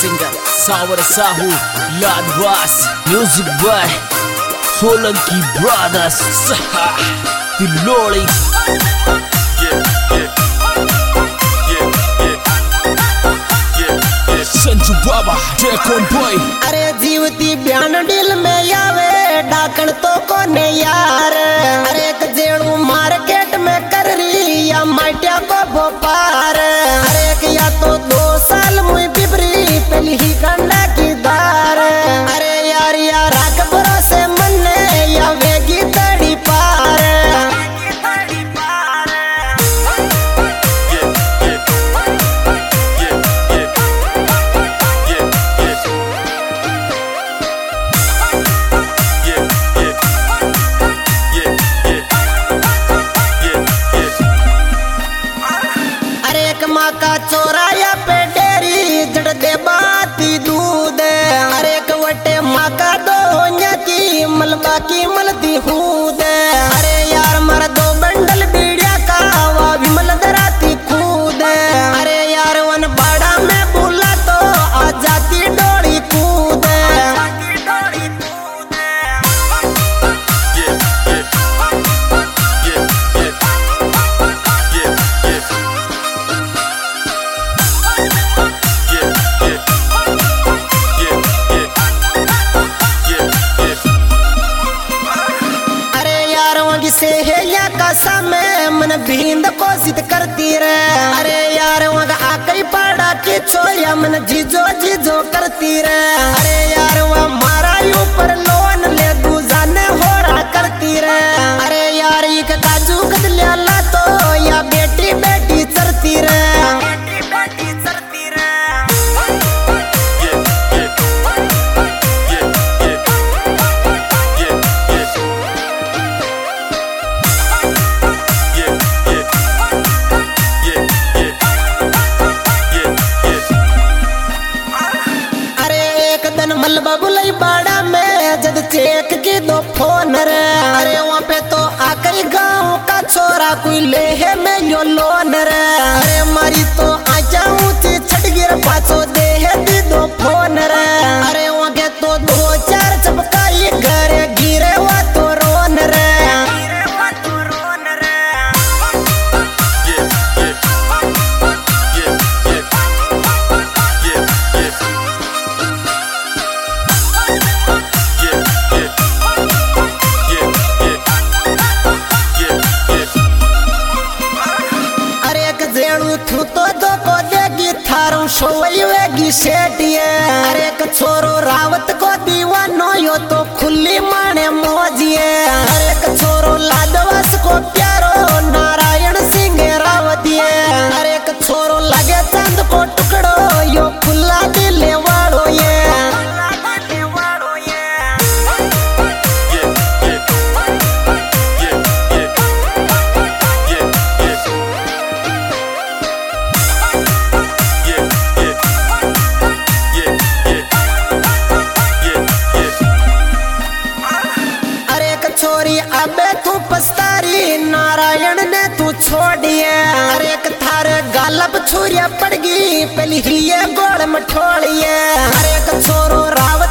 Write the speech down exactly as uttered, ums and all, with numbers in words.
Singer सावर साहू लादवास music by Solanki brothers तिलोड़ी संजू बाबा टेकोन बॉय। अरे जीवती बयान दिल में आवे डाकण तो कोने यार। अरे एक जेड़ू मार्केट में कर रही या माटिया को भोपार। अरे एक या तो दो साल मुई बिबरी पहली ही गंडा की दार। अरे यार यार राग भरोसे मन्ने या वेगी तड़ी पार। माँ का चोराया पे डेरी जड़ दे बाती दूध। अरे कवटे माँ का दो की मलबा की मलती हूद। अरे यार मर दो बंडल बीड़िया का वा भी मल दराती कूद। अरे यार वन बाड़ा में बुला तो आ जाती डोरी कूद। से है या कसा में मन भींद को जिद करती रे। अरे यार वहाँ आकई पड़ा के छोया मन जीजो जीजो करती रे। अरे यार वह मारा ऊपर लोन ले तू जाने हो रहा करती रे। अरे यार एक काजू कदलिया ला तो या बेटी बेटी चरती रे। मलबा बुलाई बाड़ा में जद चेक की दो फोन रे। अरे वहाँ पे तो आकई गाँव का छोरा कोई ले है मैं यो लोन रे। अरे मारी तो आ जाऊँ थी छट गिर पाछो दे है दी दो फोन रे। अरे वहाँ के तो दो चार चपका ये घर गिरे हुआ तो रोन रे। तू तो दो को देगी थारू शोई वेगी सेटिए। अरे एक छोरो रावत को दीवानो यो तो खुली माने मोजिए। अरे एक छोरो लादवास को प्यारो नारायण सिंह रावतिए। अरे एक छोरो लगे चांद को टुकड़ो यो खुला दिल वालो ये। छोरी अबे तू पछतारी नारायण ने तू छोड़िए। अरे एक थारे गालब छुरिया पड़ गई पहली ही ये गोड़ में ठोड़िए। अरे एक छोरो राव